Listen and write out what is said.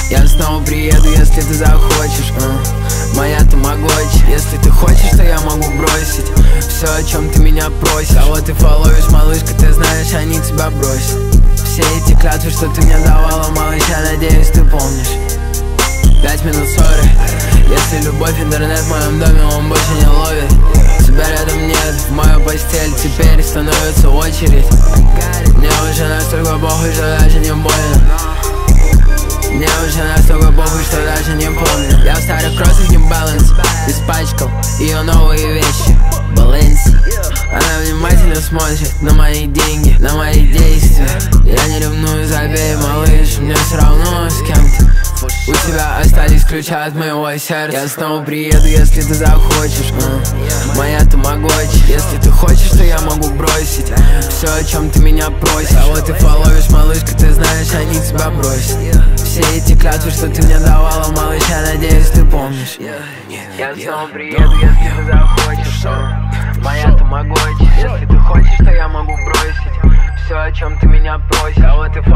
Я снова приеду, если ты захочешь. Моя тамагочи. Если ты хочешь, то я могу бросить все, о чем ты меня просишь. А вот ты фоловишь, малышка, ты знаешь, они тебя бросят. Все эти клятвы, что ты мне давала, малыш, я надеюсь, ты помнишь. 5 минут ссоры. Если любовь, интернет в моем доме, он больше не ловит. Тебя рядом нет, в мою постель теперь становится очередь. Мне уже настолько похуй, что даже не больно. Мне уже настолько похуй, что даже не помню. Я в старых кроссах New Balance испачкал ее новые вещи Balenci. Она внимательно смотрит на мои деньги, на мои действия. Я не ревную, забей, малыш, мне все равно с кем ты. У тебя остались ключи от моего сердца. Я снова приеду, если ты захочешь. Моя тамагочи. Если ты хочешь, то я могу бросить все, о чем ты меня просишь. А вот ты фоловишь, малышка, ты знаешь, они тебя бросят. Все эти клятвы, что ты мне давала, малыш, я надеюсь, ты помнишь. Я снова приеду, если ты захочешь. Моя тамагочи. Если ты хочешь, то я могу бросить все, о чем ты меня просишь. А вот ты